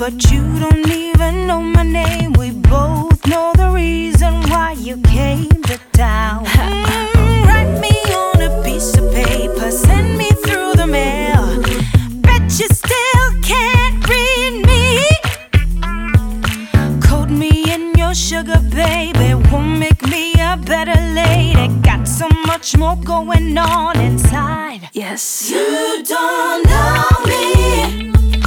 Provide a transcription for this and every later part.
but you don't even know my name. We both know the reason why you came to town. Write me on a piece of paper, send me through the mail. Bet you still can't read me. Coat me in your sugar, baby, won't make me a better lady. Got so much more going on inside. Yes, you don't know me.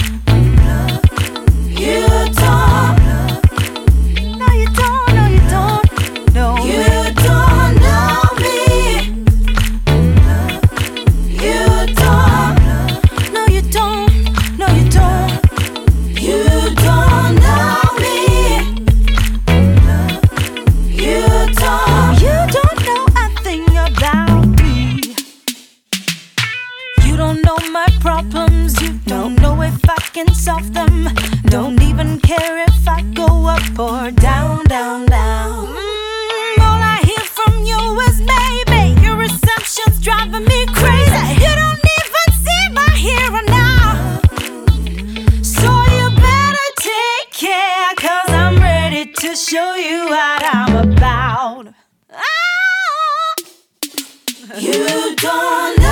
You don't. No, you don't. No, you don't. No, you don't know me. You don't. No, you don't. No, you don't. You don't know me. You don't. You don't know a thing about me. You don't know my problems. You don't know if I can solve them. Don't even care if I go up or down, down, down. All I hear from you is maybe. Your reception's driving me crazy. You don't even see my here and now. So you better take care, 'cause I'm ready to show you what I'm about. You don't